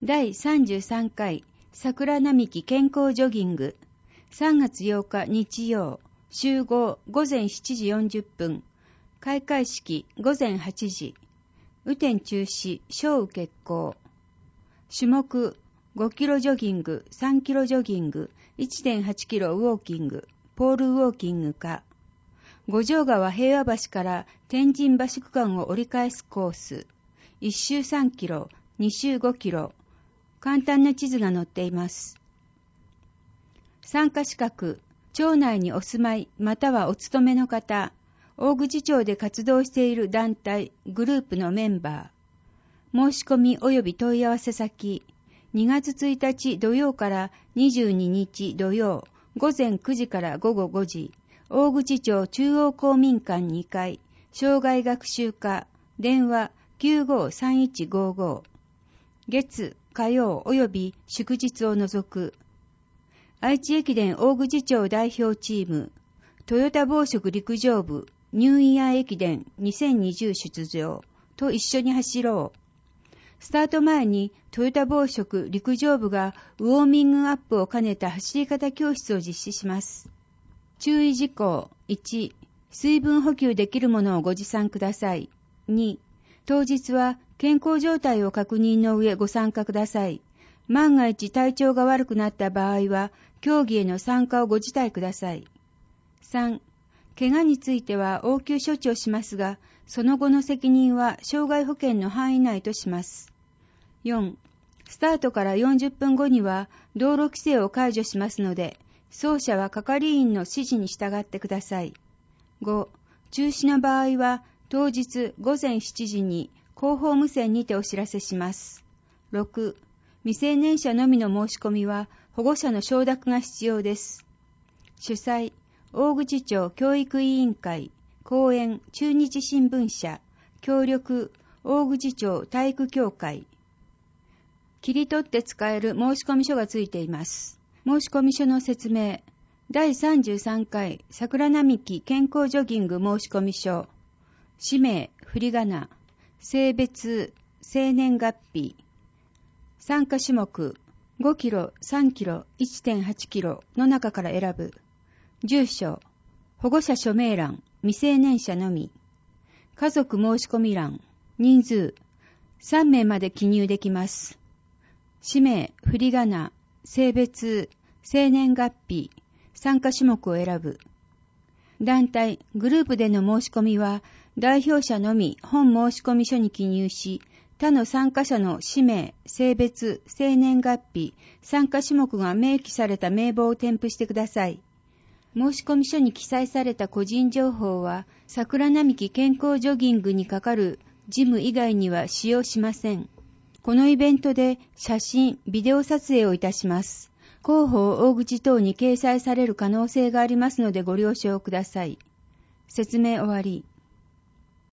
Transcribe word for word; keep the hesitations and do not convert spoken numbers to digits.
だいさんじゅうさんかい桜並木健康ジョギングさんがつようか日曜集合ごぜんしちじよんじゅっぷん開会式ごぜんはちじ雨天中止小雨決行種目ごキロジョギングさんキロジョギング いってんはちキロウォーキングポールウォーキングか五条川平和橋から天神橋区間を折り返すコースいっ周さんキロに周ごキロ簡単な地図が載っています。参加資格、町内にお住まいまたはお勤めの方、大口町で活動している団体、グループのメンバー、申し込み及び問い合わせ先、にがつついたち土曜からにじゅうににち土曜、午前くじから午後ごじ、大口町中央公民館にかい、障害学習課、電話きゅうごさんいちごご、月、火曜及び祝日を除く。愛知駅伝大口町代表チーム、トヨタ紡織陸上部、ニューイヤー駅伝にせんにじゅう出場と一緒に走ろう。スタート前にトヨタ紡織陸上部がウォーミングアップを兼ねた走り方教室を実施します。注意事項いち、水分補給できるものをご持参ください。に、当日は健康状態を確認の上ご参加ください。万が一体調が悪くなった場合は、競技への参加をご辞退ください。さん、怪我については応急処置をしますが、その後の責任は障害保険の範囲内とします。よん、スタートからよんじゅっぷんごには道路規制を解除しますので、走者は係員の指示に従ってください。ご、中止の場合は、当日ごぜんしちじに広報無線にてお知らせします。ろく、未成年者のみの申し込みは保護者の承諾が必要です。主催、大口町教育委員会、講演中日新聞社、協力、大口町体育協会。切り取って使える申込書がついています。申込書の説明、だいさんじゅうさんかい桜並木健康ジョギング申込書。氏名、振り仮名、性別、生年月日、参加種目、ごキロ、さんキロ、いってんはちキロの中から選ぶ。住所、保護者署名欄、未成年者のみ。家族申込欄、人数、さんめいまで記入できます。氏名、振り仮名、性別、生年月日、参加種目を選ぶ。団体、グループでの申し込みは、代表者のみ本申込書に記入し、他の参加者の氏名、性別、生年月日、参加種目が明記された名簿を添付してください。申込書に記載された個人情報は、桜並木健康ジョギングにかかる事務以外には使用しません。このイベントで写真、ビデオ撮影をいたします。広報大口等に掲載される可能性がありますのでご了承ください。説明終わり。